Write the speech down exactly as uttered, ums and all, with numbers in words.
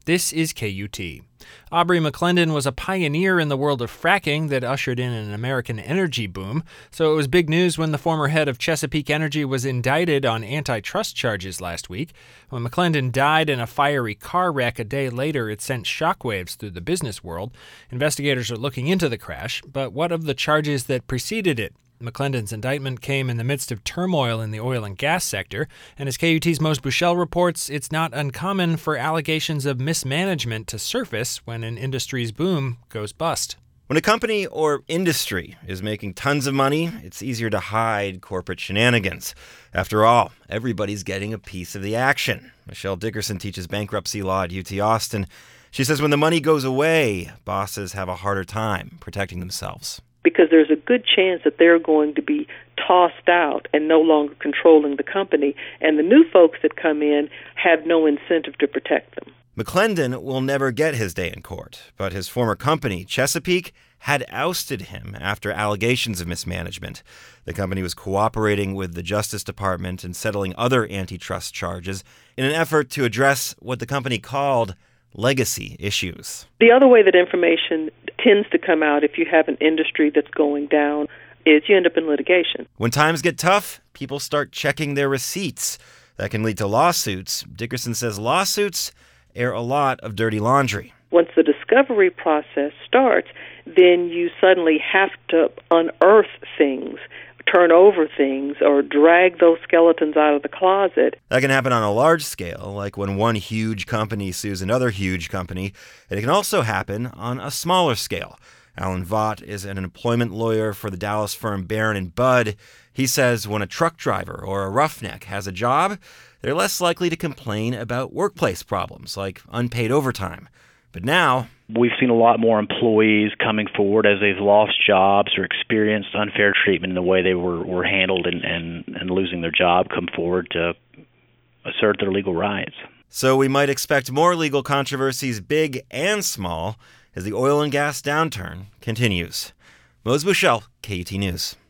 This is K U T. Aubrey McClendon was a pioneer in the world of fracking that ushered in an American energy boom, so it was big news when the former head of Chesapeake Energy was indicted on antitrust charges last week. When McClendon died in a fiery car wreck a day later, it sent shockwaves through the business world. Investigators are looking into the crash, but what of the charges that preceded it? McClendon's indictment came in the midst of turmoil in the oil and gas sector, and as K U T's Mose Buchel reports, it's not uncommon for allegations of mismanagement to surface when an industry's boom goes bust. When a company or industry is making tons of money, it's easier to hide corporate shenanigans. After all, everybody's getting a piece of the action. Michelle Dickerson teaches bankruptcy law at U T Austin. She says when the money goes away, bosses have a harder time protecting themselves. Because there's a good chance that they're going to be tossed out and no longer controlling the company, and the new folks that come in have no incentive to protect them. McClendon will never get his day in court, but his former company, Chesapeake, had ousted him after allegations of mismanagement. The company was cooperating with the Justice Department and settling other antitrust charges in an effort to address what the company called legacy issues. The other way that information tends to come out if you have an industry that's going down is you end up in litigation. When times get tough, people start checking their receipts. That can lead to lawsuits. Dickerson says lawsuits air a lot of dirty laundry. Once the discovery process starts, then you suddenly have to unearth things, turn over things, or drag those skeletons out of the closet. That can happen on a large scale, like when one huge company sues another huge company. And it can also happen on a smaller scale. Alan Vaught is an employment lawyer for the Dallas firm Barron and Budd. He says when a truck driver or a roughneck has a job, they're less likely to complain about workplace problems like unpaid overtime. But now, we've seen a lot more employees coming forward as they've lost jobs or experienced unfair treatment in the way they were, were handled and, and, and losing their job come forward to assert their legal rights. So we might expect more legal controversies, big and small, as the oil and gas downturn continues. Mose Buchel, K U T News.